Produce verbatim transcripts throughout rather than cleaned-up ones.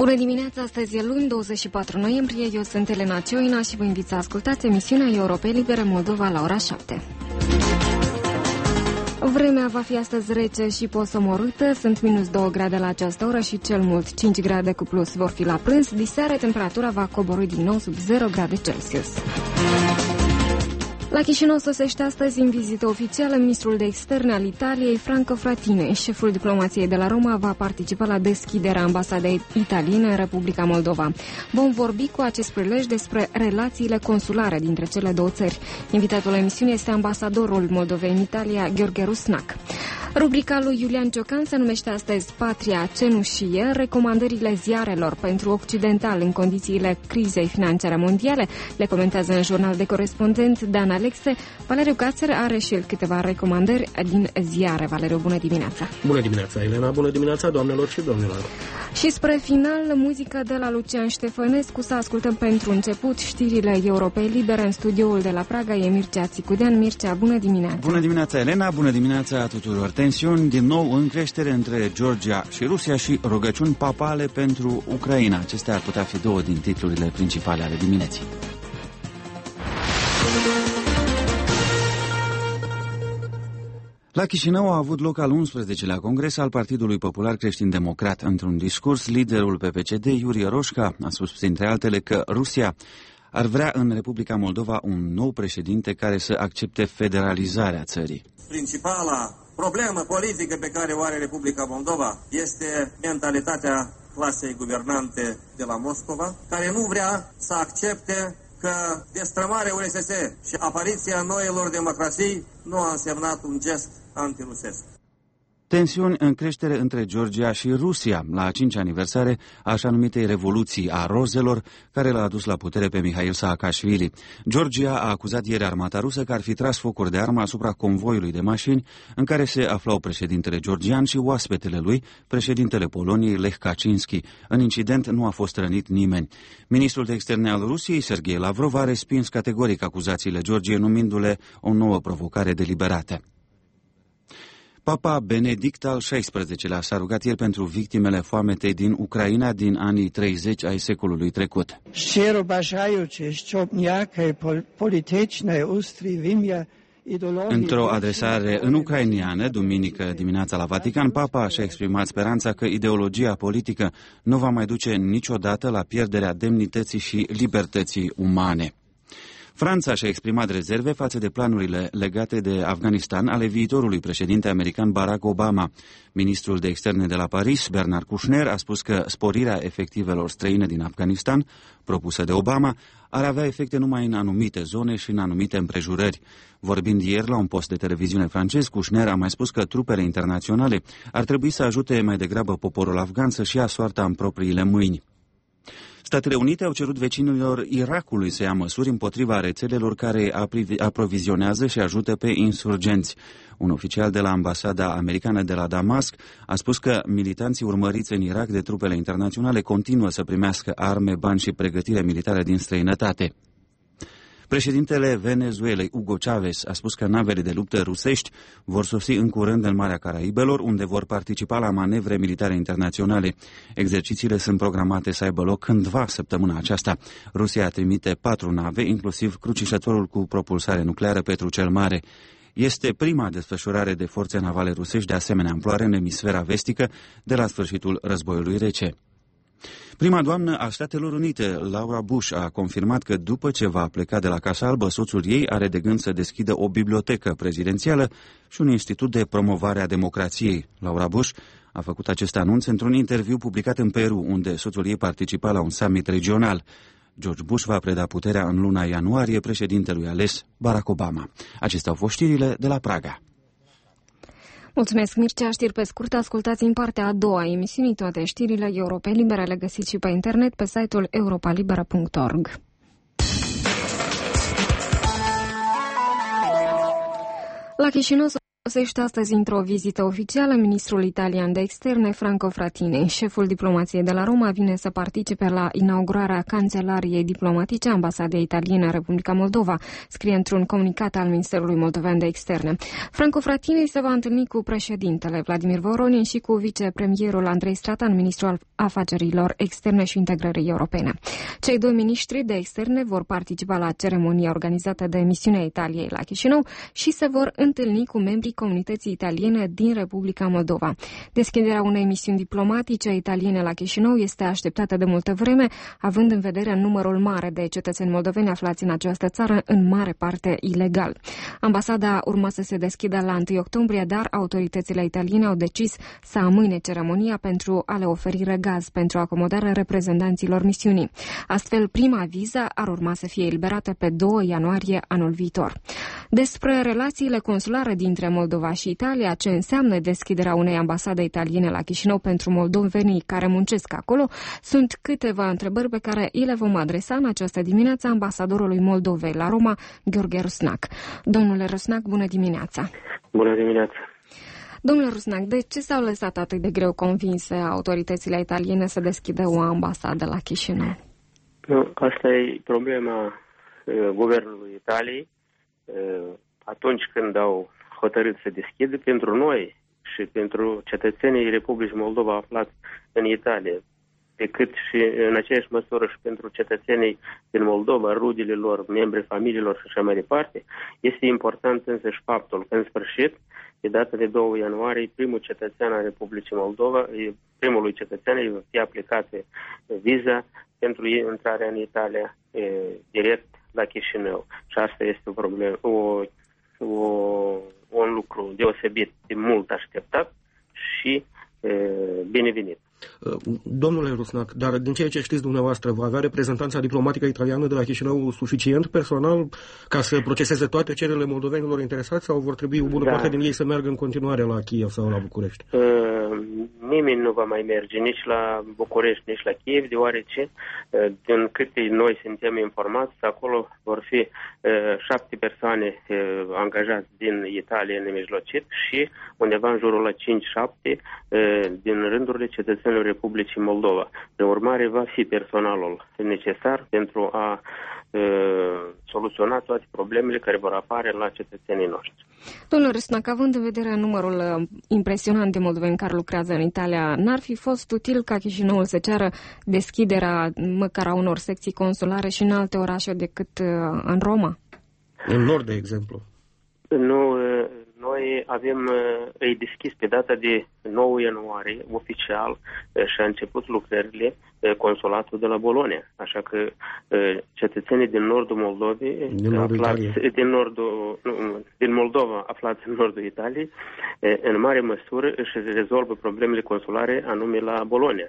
Bună dimineața, astăzi e luni, douăzeci și patru noiembrie, eu sunt Elena Cioina și vă invit să ascultați emisiunea Europei Libere Moldova la ora șapte. Vremea va fi astăzi rece și posomorâtă, sunt minus două grade la această oră și cel mult cinci grade cu plus vor fi la prânz. Diseară temperatura va coborî din nou sub zero grade Celsius. La Chișinău sosește astăzi în vizită oficială ministrul de externe al Italiei, Franco Frattini. Șeful diplomației de la Roma va participa la deschiderea ambasadei italiene în Republica Moldova. Vom vorbi cu acest prilej despre relațiile consulare dintre cele două țări. Invitatul la emisiune este ambasadorul Moldovei în Italia, Gheorghe Rusnac. Rubrica lui Iulian Ciocan se numește astăzi Patria Cenușie, recomandările ziarelor pentru occidental în condițiile crizei financiare mondiale. Le comentează în jurnal de corespondent Dan Alexe. Valeriu Cațer are și el câteva recomandări din ziare. Valeriu, bună dimineața! Bună dimineața, Elena! Bună dimineața, doamnelor și domnilor! Și spre final, muzică de la Lucian Ștefănescu. Să ascultăm pentru început știrile Europei Libere. În studioul de la Praga e Mircea Țicudean. Mircea, bună dimineața! Bună dimineața, Elena! Bună dimineața tuturor! Tensiuni din nou în creștere între Georgia și Rusia și rugăciuni papale pentru Ucraina. Acestea ar putea fi două din titlurile principale ale dimineții. La Chișinău a avut loc al unsprezecelea congres al Partidului Popular Creștin-Democrat. Într-un discurs, liderul P P C D, Iurie Roșca, a spus printre altele că Rusia ar vrea în Republica Moldova un nou președinte care să accepte federalizarea țării. Principala problemă politică pe care o are Republica Moldova este mentalitatea clasei guvernante de la Moscova, care nu vrea să accepte că destrămarea U R S S și apariția noilor democrații nu a însemnat un gest antirusesc. Tensiuni în creștere între Georgia și Rusia, la a cincea aniversare a așa numitei revoluții a rozelor, care l-a adus la putere pe Mihail Saakashvili. Georgia a acuzat ieri armata rusă că ar fi tras focuri de armă asupra convoiului de mașini în care se aflau președintele georgian și oaspetele lui, președintele Poloniei, Lech Kaczynski. În incident nu a fost rănit nimeni. Ministrul de externe al Rusiei, Sergei Lavrov, a respins categoric acuzațiile Georgiei, numindu-le o nouă provocare deliberată. Papa Benedict al șaisprezecelea s-a rugat ieri pentru victimele foametei din Ucraina din anii treizeci ai secolului trecut. Într-o adresare în ucrainiană, duminică dimineața la Vatican, Papa și-a exprimat speranța că ideologia politică nu va mai duce niciodată la pierderea demnității și libertății umane. Franța și-a exprimat rezerve față de planurile legate de Afganistan ale viitorului președinte american Barack Obama. Ministrul de externe de la Paris, Bernard Kouchner, a spus că sporirea efectivelor străine din Afganistan, propusă de Obama, ar avea efecte numai în anumite zone și în anumite împrejurări. Vorbind ieri la un post de televiziune francez, Kouchner a mai spus că trupele internaționale ar trebui să ajute mai degrabă poporul afgan să-și ia soarta în propriile mâini. Statele Unite au cerut vecinilor Irakului să ia măsuri împotriva rețelelor care aprovizionează și ajută pe insurgenți. Un oficial de la ambasada americană de la Damasc a spus că militanții urmăriți în Irak de trupele internaționale continuă să primească arme, bani și pregătire militară din străinătate. Președintele Venezuelei, Hugo Chavez, a spus că navele de luptă rusești vor sosi în curând în Marea Caraibelor, unde vor participa la manevre militare internaționale. Exercițiile sunt programate să aibă loc cândva săptămâna aceasta. Rusia trimite patru nave, inclusiv crucișătorul cu propulsare nucleară Petru cel Mare. Este prima desfășurare de forțe navale rusești de asemenea amploare în emisfera vestică de la sfârșitul războiului rece. Prima doamnă a Statelor Unite, Laura Bush, a confirmat că după ce va pleca de la Casa Albă, soțul ei are de gând să deschidă o bibliotecă prezidențială și un institut de promovare a democrației. Laura Bush a făcut acest anunț într-un interviu publicat în Peru, unde soțul ei participa la un summit regional. George Bush va preda puterea în luna ianuarie președintelui ales Barack Obama. Acestea au fost știrile de la Praga. Mulțumesc, Mircea. Știri pe scurt, ascultați în partea a doua a emisiunii toate știrile Europei Libere, le găsiți și pe internet pe site-ul europa libera punct org. La Chișinău Sosește astăzi într-o vizită oficială ministrul italian de externe Franco Frattini. Șeful diplomației de la Roma vine să participe la inaugurarea cancelariei diplomatice a ambasadei italiene în Republica Moldova, scrie într-un comunicat al Ministerului Moldovean de Externe. Franco Frattini se va întâlni cu președintele Vladimir Voronin și cu vicepremierul Andrei Stratan, ministrul al afacerilor externe și integrării europene. Cei doi miniștri de externe vor participa la ceremonia organizată de misiunea Italiei la Chișinău și se vor întâlni cu membrii comunității italiene din Republica Moldova. Deschiderea unei misiuni diplomatice italiene la Chișinău este așteptată de multă vreme, având în vedere numărul mare de cetățeni moldoveni aflați în această țară, în mare parte ilegal. Ambasada urma să se deschidă la întâi octombrie, dar autoritățile italiene au decis să amâne ceremonia pentru a le oferi răgaz pentru acomodarea reprezentanților misiunii. Astfel, prima viză ar urma să fie eliberată pe doi ianuarie anul viitor. Despre relațiile consulare dintre Moldova și Italia, ce înseamnă deschiderea unei ambasade italiene la Chișinău pentru moldovenii care muncesc acolo, sunt câteva întrebări pe care îi le vom adresa în această dimineață ambasadorului Moldovei la Roma, Gheorghe Rusnac. Domnule Rusnac, bună dimineața! Bună dimineața! Domnule Rusnac, de ce s-au lăsat atât de greu convinse autoritățile italiene să deschidă o ambasadă la Chișinău? Nu, asta e problema uh, guvernului Italiei. Uh, atunci când au hotărât să deschidă, pentru noi și pentru cetățenii Republicii Moldova aflați în Italia, decât și în aceeași măsură și pentru cetățenii din Moldova, rudele lor, membrii familiilor și așa mai departe, este important însăși faptul că în sfârșit, de data de doi ianuarie, primul cetățean al Republicii Moldova, primului cetățean îi va fi aplicată viza pentru intrarea în Italia e, direct la Chișinău. Și asta este o problemă, o, o, un lucru deosebit de mult așteptat și e, binevenit. Domnule Rusnac, dar din ceea ce știți dumneavoastră, va avea reprezentanța diplomatică italiană de la Chișinău suficient personal ca să proceseze toate cererile moldovenilor interesați sau vor trebui o bună da. parte din ei să meargă în continuare la Kiev sau la București? Uh, nimeni nu va mai merge nici la București, nici la Kiev, deoarece, uh, din câte noi suntem informați, acolo vor fi uh, șapte persoane uh, angajați din Italia nemijlocit și undeva în jurul la cinci șapte uh, din rândurile cetățenilor Republicii Moldova. De urmare, va fi personalul necesar pentru a e, soluționa toate problemele care vor apare la cetățenii noștri. Domnule Rusnac, având în vedere numărul impresionant de moldoveni care lucrează în Italia, n-ar fi fost util ca Chișinăul să ceară deschiderea măcar a unor secții consulare și în alte orașe decât în Roma? În nord, de exemplu. Nu, noi avem, îi deschis pe data de nouă ianuarie, oficial, și a început lucrările consulatul de la Bologna. Așa că cetățenii din nordul Moldovei, din, aflați, din, nordul, nu, din Moldova, aflați în nordul Italiei, în mare măsură își rezolvă problemele consulare anume la Bologna.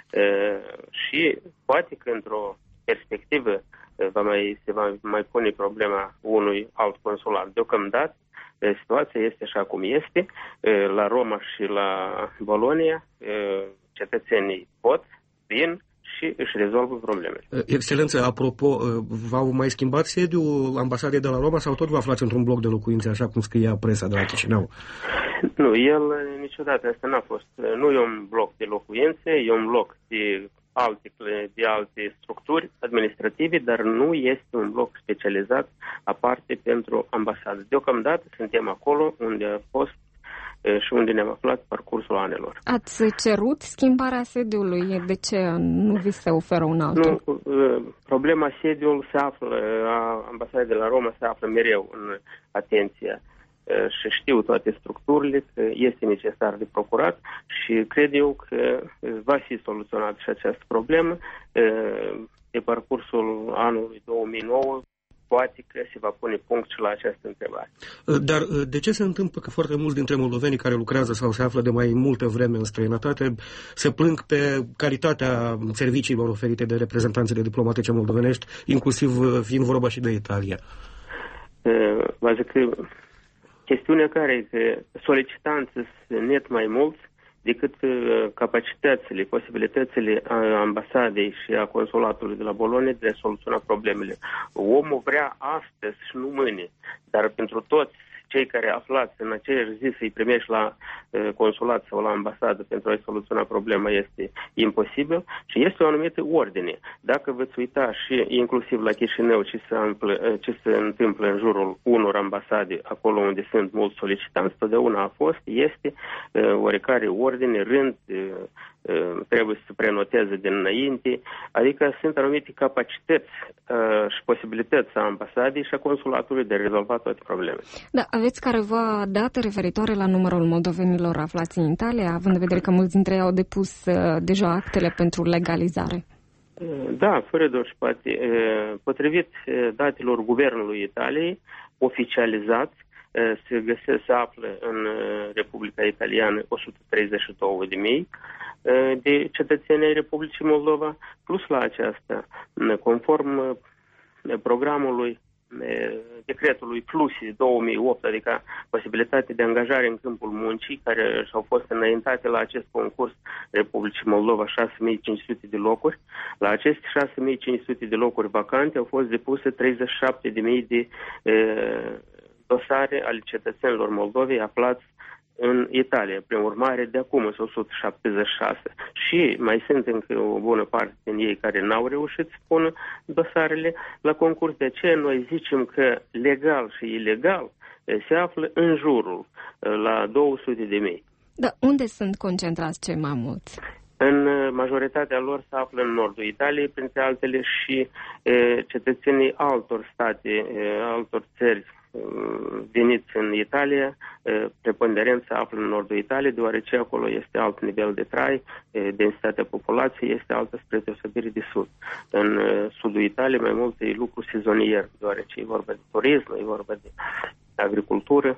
Și poate că într-o perspectivă va mai, se va mai pune problema unui alt consulat. Deocamdată, situația este așa cum este. La Roma și la Bologna, cetățenii pot, vin și își rezolvă problemele. Excelență, apropo, v-au mai schimbat sediul ambasadei de la Roma sau tot vă aflați într-un bloc de locuințe, așa cum scria presa de la Chișinău? Nu, el niciodată asta n-a fost. Nu e un bloc de locuințe, e un bloc de alte, de alte structuri administrative, dar nu este un bloc specializat aparte pentru ambasadă. Deocamdată suntem acolo unde a fost și unde ne-am aflat parcursul anilor. Ați cerut schimbarea sediului? De ce nu vi se oferă un altul? Nu, problema sediului se află, a ambasadei de la Roma se află mereu în atenția și știu toate structurile că este necesar de procurat și cred eu că va fi soluționat și această problemă pe parcursul anului două mii nouă. Poate că se va pune punct și la această întrebare. Dar de ce se întâmplă că foarte mulți dintre moldovenii care lucrează sau se află de mai multă vreme în străinătate se plâng pe calitatea serviciilor oferite de reprezentanțele diplomatice moldovenești, inclusiv fiind vorba și de Italia? Vă zic că chestiunea care e că solicitanții sunt net mai mulți decât capacitățile, posibilitățile a ambasadei și a consulatului de la Bologna de a soluționa problemele. Omul vrea astăzi și nu mâine, dar pentru toți cei care aflați în aceeași zi să-i primești la uh, consulat sau la ambasadă pentru a-i soluționa problema este imposibil și este o anumită ordine. Dacă veți uita și inclusiv la Chișinău ce se, amplă, ce se întâmplă în jurul unor ambasade, acolo unde sunt mulți solicitanți, totdeauna a fost, este uh, oarecare ordine, rând, uh, trebuie să se prenoteze dinainte, adică sunt anumite capacități uh, și posibilități a ambasadei și a consulatului de a rezolva toate problemele. Da, aveți careva date referitoare la numărul moldovenilor aflați în Italia, având în vedere că mulți dintre ei au depus uh, deja actele pentru legalizare? Da, fără doar și poate. Potrivit datelor Guvernului Italiei, oficializați, se găsesc, se află în Republica Italiană o sută treizeci și două de mii de cetățeni ai Republicii Moldova, plus la aceasta, conform programului decretului Plusi două mii opt, adică posibilitatea de angajare în câmpul muncii, care și-au fost înaintate la acest concurs Republicii Moldova șase mii cinci sute de locuri. La aceste șase mii cinci sute de locuri vacante au fost depuse treizeci și șapte de mii de e, dosare ale cetățenilor Moldovei aflați în Italia. Prin urmare, de acum sunt o sută șaptezeci și șase. Și mai sunt încă o bună parte din ei care n-au reușit să pună dosarele la concurs. De aceea noi zicem că legal și ilegal se află în jurul la două sute de mii. Da, unde sunt concentrați cei mai mulți? În majoritatea lor se află în nordul Italiei, printre altele și e, cetățenii altor state, e, altor țări veniți în Italia, preponderent se află în nordul Italiei, deoarece acolo este alt nivel de trai, densitatea populației este altă spre deosebire de sud. În sudul Italiei mai mult e lucru sezonier, deoarece e vorba de turism, e vorba de agricultură,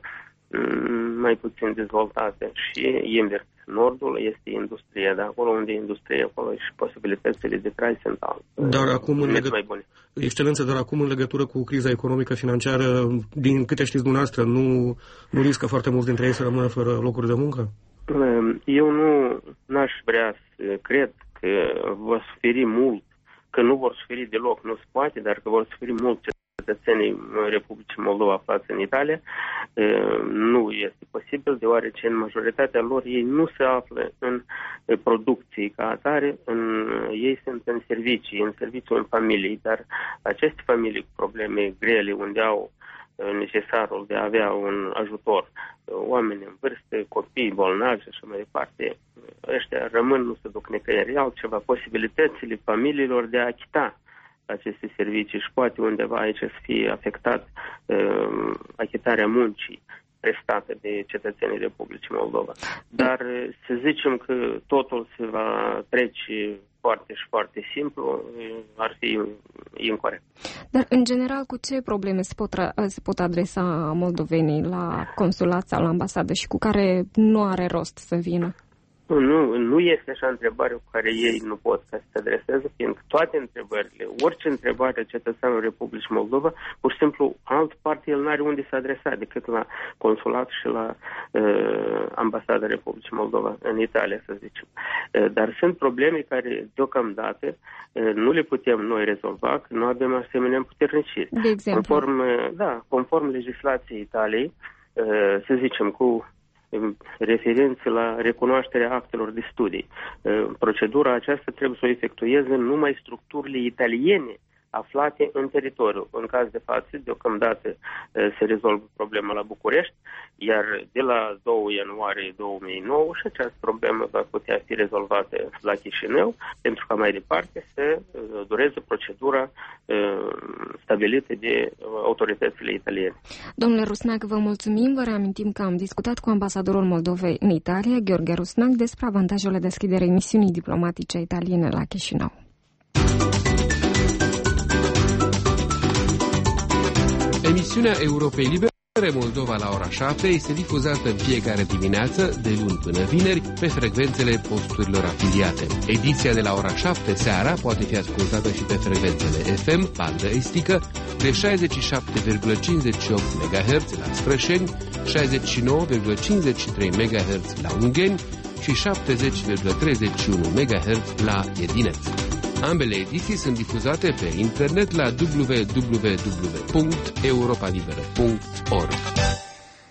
mai puțin dezvoltate și invers. Nordul este industria, dar acolo unde e industrie, acolo și posibilitățile de trai sunt alte. Dar acum în legătură, Excelență, dar acum în legătură cu criza economică financiară, din câte știți dumneavoastră, nu, nu riscă foarte mulți dintre ei să rămână fără locuri de muncă? Eu nu n-aș vrea să cred că vor suferi mult, că nu vor suferi deloc, nu se poate, dar că vor suferi mult cetățenii Republicii Moldova aflați în Italia. Nu este posibil, deoarece în majoritatea lor ei nu se află în producții ca atare, în, ei sunt în servicii, în serviciu în familii, dar aceste familii cu probleme grele, unde au necesarul de a avea un ajutor, oameni în vârstă, copii bolnavi și așa mai departe, ăștia rămân, nu se duc nicăieri altceva, posibilitățile familiilor de a achita aceste servicii și poate undeva aici să fie afectat uh, achitarea muncii prestată de cetățenii Republicii Moldova. Dar să zicem că totul se va trece foarte și foarte simplu, ar fi incorect. Dar, în general, cu ce probleme se pot, se pot adresa moldovenii la consulat sau la ambasadă și cu care nu are rost să vină? Nu, nu este așa întrebare cu care ei nu pot să se adreseze, fiindcă toate întrebările, orice întrebare a cetățeanului Republicii Moldova, pur și simplu, alt parte el n-are unde să adresa decât la consulat și la uh, ambasada Republicii Moldova în Italia, să zicem. Uh, dar sunt probleme care, deocamdată, uh, nu le putem noi rezolva, că nu avem asemenea împuterniciri. De exemplu? Conform, da, conform legislației Italiei, uh, să zicem, cu referințe la recunoașterea actelor de studii. Procedura aceasta trebuie să o efectueze numai structurile italiene aflate în teritoriu. În caz de față, deocamdată se rezolvă problema la București, iar de la doi ianuarie două mii nouă și această problemă va putea fi rezolvată la Chișinău, pentru ca mai departe să dureze procedura stabilită de autoritățile italiene. Domnule Rusnac, vă mulțumim. Vă reamintim că am discutat cu ambasadorul Moldovei în Italia, Gheorghe Rusnac, despre avantajele deschiderei misiunii diplomatice italiene la Chișinău. Emisiunea Europei Libere Moldova la ora șapte este difuzată în fiecare dimineață, de luni până vineri, pe frecvențele posturilor afiliate. Ediția de la ora șapte seara poate fi ascultată și pe frecvențele F M, bandă estică, de șaizeci și șapte virgulă cincizeci și opt megahertz la Sprășeni, șaizeci și nouă virgulă cincizeci și trei megahertz la Ungheni și șaptezeci virgulă treizeci și unu megahertz la Edineț. Ambele ediții sunt difuzate pe internet la w w w punct europa liberă punct org.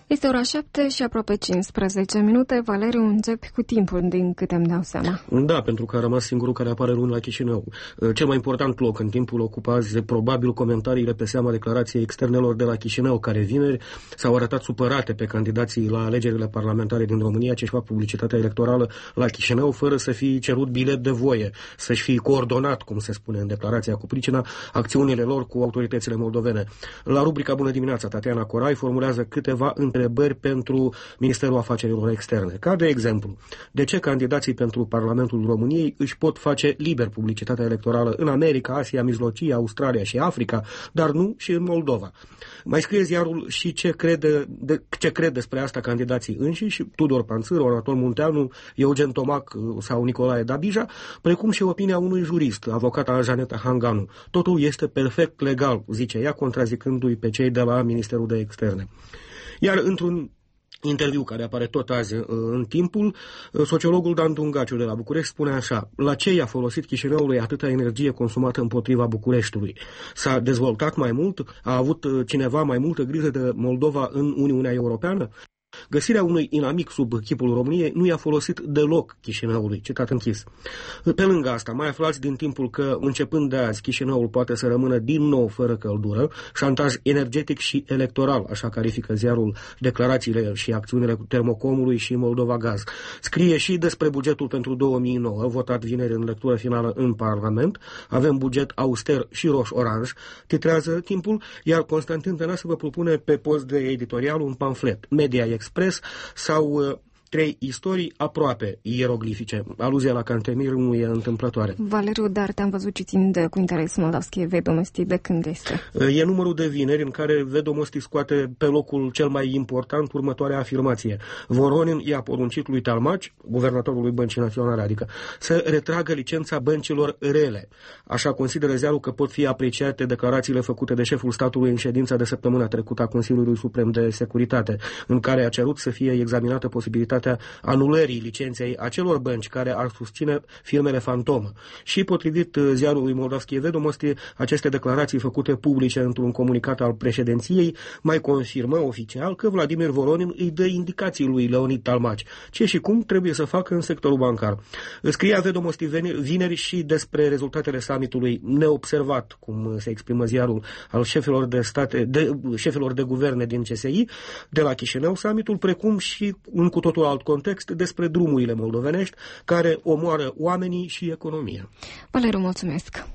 Este ora șapte și aproape cincisprezece minute. Valeriu, începi cu timpul, din câte îmi dau seama. Da, pentru că a rămas singurul care apare luni la Chișinău. Cel mai important loc în timpul ocupa azi probabil comentariile pe seama declarației externelor de la Chișinău, care vineri s-au arătat supărate pe candidații la alegerile parlamentare din România ce își fac publicitatea electorală la Chișinău fără să fi cerut bilet de voie, să-și fi coordonat, cum se spune în declarația cu pricina, acțiunile lor cu autoritățile moldovene. La rubrica Bună dimineața, Tatiana Corai formulează câteva întrebări pentru Ministerul Afacerilor Externe. Ca de exemplu, de ce candidații pentru Parlamentul României își pot face liber publicitatea electorală în America, Asia, Mijlocie, Australia și Africa, dar nu și în Moldova? Mai scrie ziarul și ce crede, de, ce cred despre asta candidații înșiși, Tudor Panțâru, Anatol Munteanu, Eugen Tomac sau Nicolae Dabija, precum și opinia unui jurist, avocata Janeta Hanganu. Totul este perfect legal, zice ea, contrazicându-i pe cei de la Ministerul de Externe. Iar într-un interviu care apare tot azi în Timpul, sociologul Dan Dungaciu de la București spune așa: la ce i-a folosit Chișinăului atâta energie consumată împotriva Bucureștiului? S-a dezvoltat mai mult? A avut cineva mai multă grijă de Moldova în Uniunea Europeană? Găsirea unui inamic sub chipul României nu i-a folosit deloc Chișinăului, citat închis. Pe lângă asta, mai aflați din Timpul că, începând de azi, Chișinăul poate să rămână din nou fără căldură, șantaj energetic și electoral, așa califică ziarul declarațiile și acțiunile Termocomului și Moldova Gaz. Scrie și despre bugetul pentru două mii nouă, votat vineri în lectură finală în Parlament. Avem buget auster și roș-oranj, titrează Timpul, iar Constantin Tănase vă propune pe post de editorial un pamflet, Media Express sau uh, trei istorii aproape ieroglifice. Aluzia la Cantemir nu e întâmplătoare. Valeriu, dar te-am văzut citind cu interes Moldavski Vedomosti. De când este? E numărul de vineri în care Vedomosti scoate pe locul cel mai important următoarea afirmație. Voronin i-a poruncit lui Talmaci, guvernatorului Băncii Naționale, adică să retragă licența băncilor rele. Așa consideră ziarul că pot fi apreciate declarațiile făcute de șeful statului în ședința de săptămâna trecută a Consiliului Suprem de Securitate, în care a cerut să fie examinată posibilitatea anulării licenței acelor bănci care ar susține firmele fantomă. Și potrivit ziarului Moldavski Vedomosti, aceste declarații făcute publice într-un comunicat al președinției mai confirmă oficial că Vladimir Voronin îi dă indicații lui Leonid Talmaci ce și cum trebuie să facă în sectorul bancar. Scria Vedomosti vineri și despre rezultatele summitului neobservat, cum se exprimă ziarul, al șefilor de state, de, șefilor de guverne din C S I de la Chișinău, summitul, precum și în cu totul alt context despre drumurile moldovenești care omoară oamenii și economia. Valeriu, mulțumesc!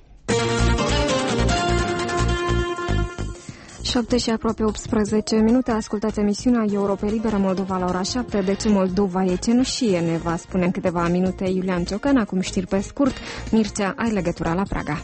șapte și aproape optsprezece minute, ascultați emisiunea Europa Liberă Moldova la ora șapte. De ce Moldova e cenușie, ne va spune în câteva minute Iulian Ciocan. Acum știri pe scurt. Mircea, ai legătura la Praga.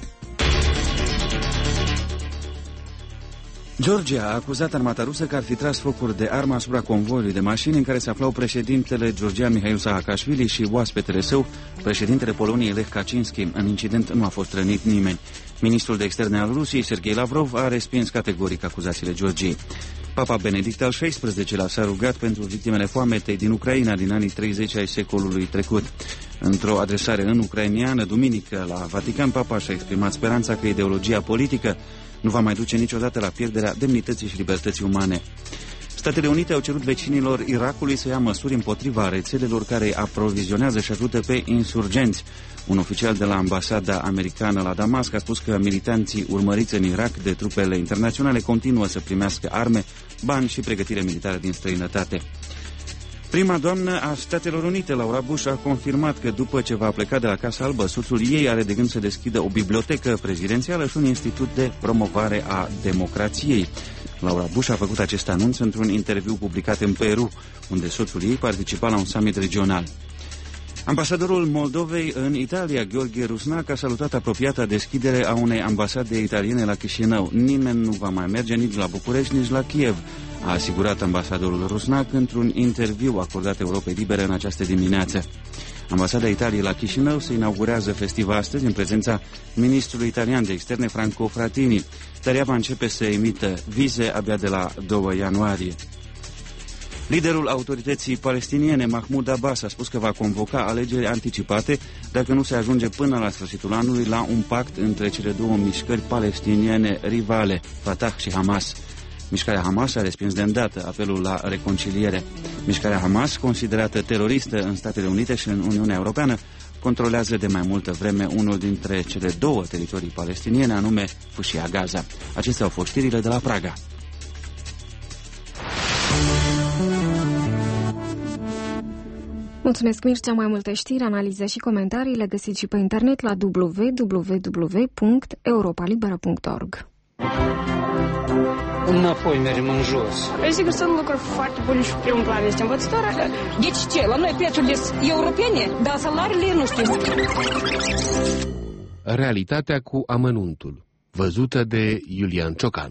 Georgia a acuzat armata rusă că ar fi tras focuri de armă asupra convoiului de mașini în care se aflau președintele georgian Mihail Saakashvili și oaspetele său, președintele Poloniei Lech Kaczynski. În incident nu a fost rănit nimeni. Ministrul de externe al Rusiei, Sergei Lavrov, a respins categoric acuzațiile Georgiei. Papa Benedict al șaisprezecelea s-a rugat pentru victimele foametei din Ucraina din anii treizeci ai secolului trecut. Într-o adresare în ucrainiană, duminică, la Vatican, Papa și-a exprimat speranța că ideologia politică nu va mai duce niciodată la pierderea demnității și libertății umane. Statele Unite au cerut vecinilor Irakului să ia măsuri împotriva rețelelor care aprovizionează și ajută pe insurgenți. Un oficial de la ambasada americană la Damasc a spus că militanții urmăriți în Irak de trupele internaționale continuă să primească arme, bani și pregătire militară din străinătate. Prima doamnă a Statelor Unite, Laura Bush, a confirmat că după ce va pleca de la Casa Albă, soțul ei are de gând să deschidă o bibliotecă prezidențială și un institut de promovare a democrației. Laura Bush a făcut acest anunț într-un interviu publicat în Peru, unde soțul ei participa la un summit regional. Ambasadorul Moldovei în Italia, Gheorghe Rusnac, a salutat apropiata deschidere a unei ambasade italiene la Chișinău. Nimeni nu va mai merge nici la București, nici la Kiev, a asigurat ambasadorul Rusnac într-un interviu acordat Europei Libere în această dimineață. Ambasada Italiei la Chișinău se inaugurează festiv astăzi în prezența ministrului italian de externe Franco Frattini, dar ea va începe să emită vize abia de la doi ianuarie. Liderul autorității palestiniene, Mahmoud Abbas, a spus că va convoca alegeri anticipate dacă nu se ajunge până la sfârșitul anului la un pact între cele două mișcări palestiniene rivale, Fatah și Hamas. Mișcarea Hamas a respins de îndată apelul la reconciliere. Mișcarea Hamas, considerată teroristă în Statele Unite și în Uniunea Europeană, controlează de mai multă vreme unul dintre cele două teritorii palestiniene, anume Fâșia Gaza. Acestea au fost știrile de la Praga. Mulțumesc, Mircea. Mai multe știri, analize și comentarii le găsiți și pe internet la w w w punct europa liberă punct org. Înapoi mergem în jos. Sigur, sunt lucruri foarte bune și primul plan este învățătoarea. Deci ce? La noi prețurile sunt europene, dar salariile nu știu. Realitatea cu amănuntul, văzută de Iulian Ciocan.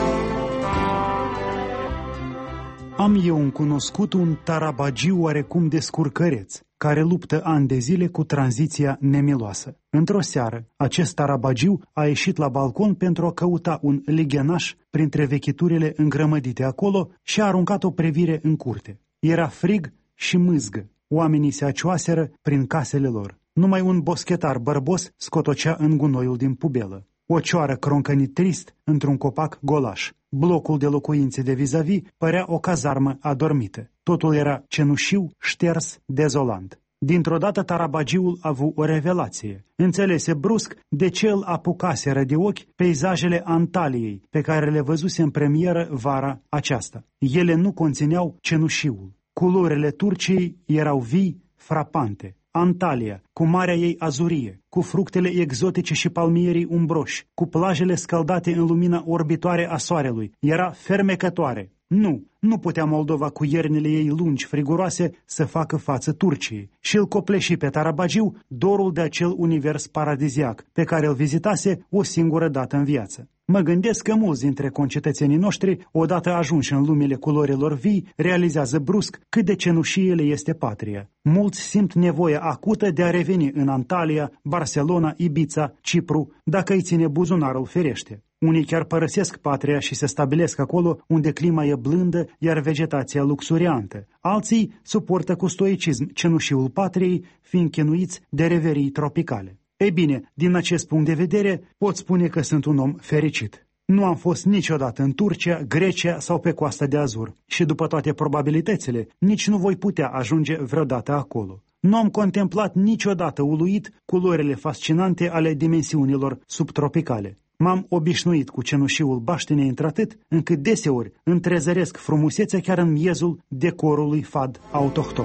Am eu un cunoscut, un tarabagiu oarecum descurcăreț, care luptă ani de zile cu tranziția nemiloasă. Într-o seară, acest tarabagiu a ieșit la balcon pentru a căuta un lighenaș printre vechiturile îngrămădite acolo și a aruncat o privire în curte. Era frig și mâzgă. Oamenii se acioaseră prin casele lor. Numai un boschetar bărbos scotocea în gunoiul din pubelă. O cioară croncănit trist într-un copac golaș. Blocul de locuințe de vis-a-vis părea o cazarmă adormită. Totul era cenușiu, șters, dezolant. Dintr-o dată tarabagiul a avut o revelație. Înțelese brusc de ce îl apucaseră de ochi peisajele Antaliei, pe care le văzuse în premieră vara aceasta. Ele nu conțineau cenușiul. Culorile Turciei erau vii, frapante. Antalya, cu marea ei azurie, cu fructele exotice și palmierii umbroși, cu plajele scăldate în lumina orbitoare a soarelui, era fermecătoare. Nu, nu putea Moldova cu iernile ei lungi, friguroase, să facă față Turciei. Și îl copleși pe tarabagiu dorul de acel univers paradiziac, pe care îl vizitase o singură dată în viață. Mă gândesc că mulți dintre concetățenii noștri, odată ajunși în lumile culorilor vii, realizează brusc cât de cenușie le este patria. Mulți simt nevoia acută de a reveni în Antalya, Barcelona, Ibiza, Cipru, dacă îi ține buzunarul ferește. Unii chiar părăsesc patria și se stabilesc acolo unde clima e blândă, iar vegetația luxuriantă. Alții suportă cu stoicism cenușiul patriei, fiind chinuiți de reverii tropicale. Ei bine, din acest punct de vedere, pot spune că sunt un om fericit. Nu am fost niciodată în Turcia, Grecia sau pe Coasta de Azur și după toate probabilitățile, nici nu voi putea ajunge vreodată acolo. Nu am contemplat niciodată uluit culorile fascinante ale dimensiunilor subtropicale. M-am obișnuit cu cenușiul baștinei într-atât, încât deseori întrezăresc frumusețea chiar în miezul decorului fad autohton.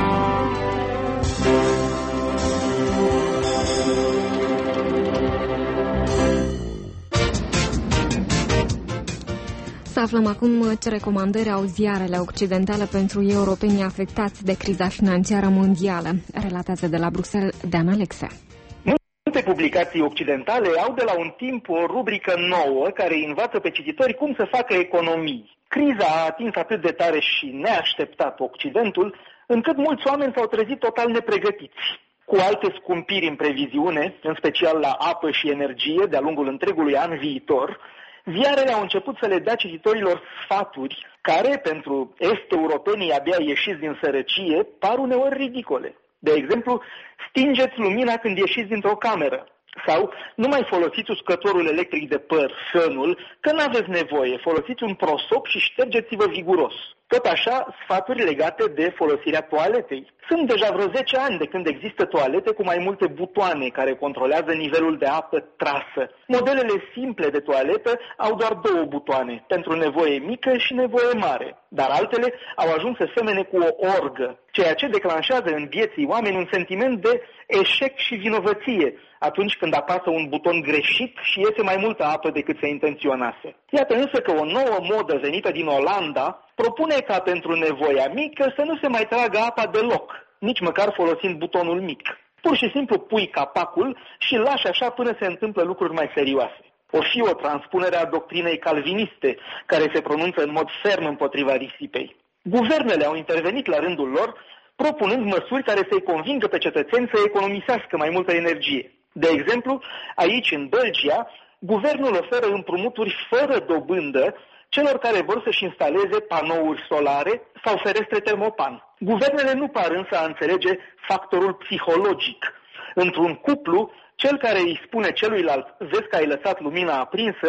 Să aflăm acum ce recomandări au ziarele occidentale pentru europenii afectați de criza financiară mondială. Relatează de la Bruxelles Dan Alexe. Multe publicații occidentale au de la un timp o rubrică nouă care îi învață pe cititori cum să facă economii. Criza a atins atât de tare și neașteptat Occidentul, încât mulți oameni s-au trezit total nepregătiți. Cu alte scumpiri în previziune, în special la apă și energie, de-a lungul întregului an viitor, ziarele au început să le dea cititorilor sfaturi care, pentru est-europenii abia ieșiți din sărăcie, par uneori ridicole. De exemplu, stingeți lumina când ieșiți dintr-o cameră. Sau nu mai folosiți uscătorul electric de păr, fânul, că n-aveți nevoie, folosiți un prosop și ștergeți-vă viguros. Tot așa, sfaturi legate de folosirea toaletei. Sunt deja vreo zece ani de când există toalete cu mai multe butoane care controlează nivelul de apă trasă. Modelele simple de toaletă au doar două butoane, pentru nevoie mică și nevoie mare, dar altele au ajuns să semene cu o orgă, ceea ce declanșează în vieții oameni un sentiment de eșec și vinovăție atunci când apasă un buton greșit și iese mai multă apă decât se intenționase. Iată însă că o nouă modă venită din Olanda propune ca pentru nevoia mică să nu se mai tragă apa deloc, nici măcar folosind butonul mic. Pur și simplu pui capacul și lași așa până se întâmplă lucruri mai serioase. O fi o transpunere a doctrinei calviniste, care se pronunță în mod ferm împotriva risipei. Guvernele au intervenit la rândul lor, propunând măsuri care să-i convingă pe cetățeni să economisească mai multă energie. De exemplu, aici în Belgia, guvernul oferă împrumuturi fără dobândă celor care vor să-și instaleze panouri solare sau ferestre termopan. Guvernele nu par însă a înțelege factorul psihologic. Într-un cuplu, cel care îi spune celuilalt, vezi că ai lăsat lumina aprinsă,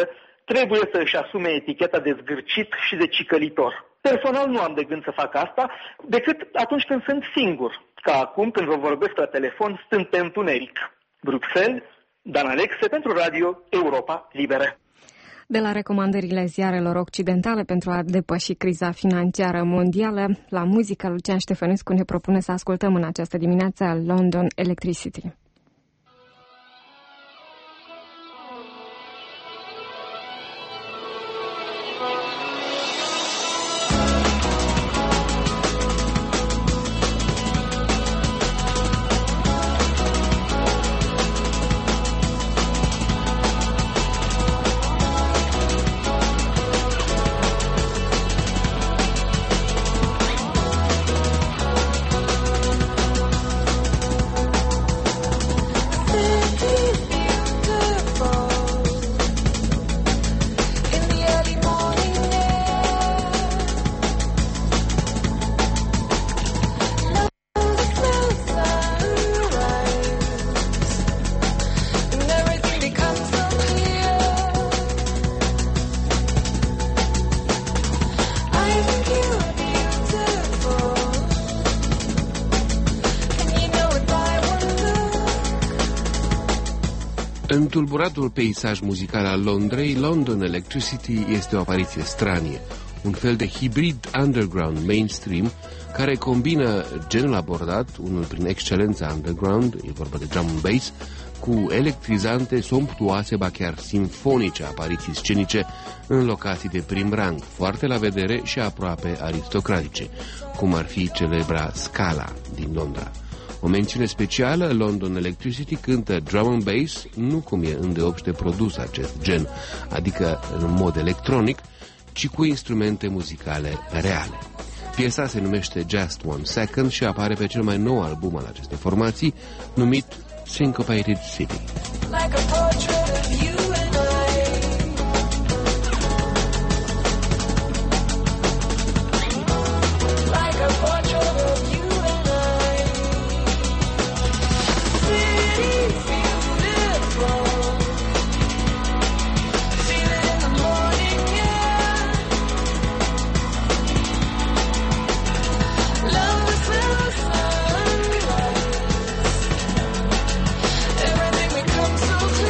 trebuie să își asume eticheta de zgârcit și de cicălitor. Personal nu am de gând să fac asta, decât atunci când sunt singur, ca acum când vă vorbesc la telefon stând pe întuneric. Bruxelles, Dan Alexe pentru Radio Europa Liberă. De la recomandările ziarelor occidentale pentru a depăși criza financiară mondială, la muzică, Lucian Ștefănescu ne propune să ascultăm în această dimineață London Electricity. În tulburatul peisaj muzical al Londrei, London Electricity este o apariție stranie, un fel de hibrid underground mainstream care combină genul abordat, unul prin excelența underground, e vorba de drum and bass, cu electrizante, somptuoase, ba chiar simfonice apariții scenice în locații de prim rang, foarte la vedere și aproape aristocratice, cum ar fi celebra Scala din Londra. O mențiune specială, London Electricity cântă drum and bass, nu cum e îndeopște produs acest gen, adică în mod electronic, ci cu instrumente muzicale reale. Piesa se numește Just One Second și apare pe cel mai nou album al acestei formații, numit Syncopated City. Like a portrait of you and I. Like a portrait of you and I. City's beautiful. Feel it in the morning air. Love the smell of sunrise. Everything becomes so clear.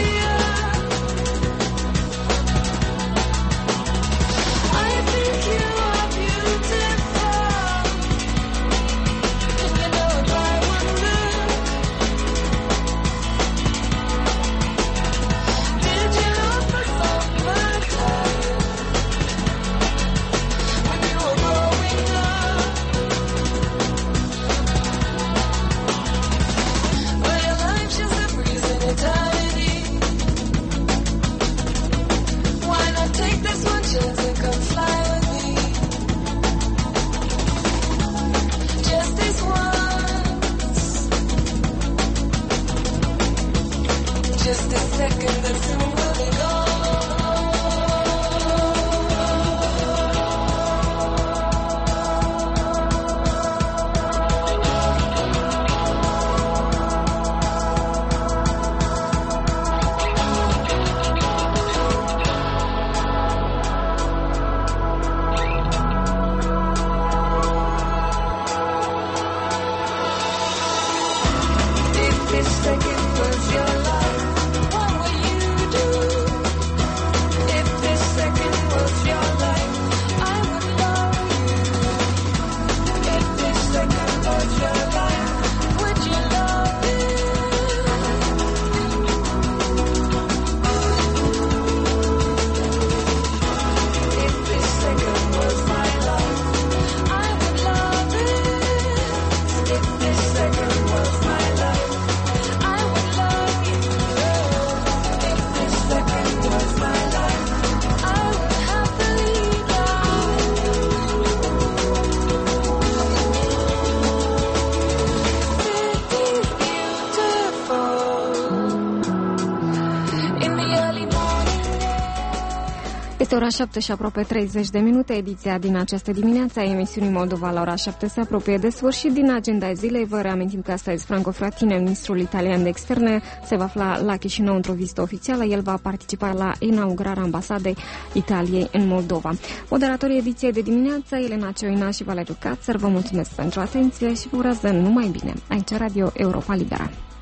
Este ora șapte și aproape treizeci de minute. Ediția din această dimineață a emisiunii Moldova la ora șapte se apropie de sfârșit. Din agenda zilei vă reamintim că astăzi Franco Fratini, ministrul italian de externe, se va afla la Chișinău într-o vizită oficială. El va participa la inaugurarea ambasadei Italiei în Moldova. Moderatorii ediției de dimineață, Elena Cioina și Valeriu Cațăr, vă mulțumesc pentru atenție și vă urez numai bine. Aici Radio Europa Liberă.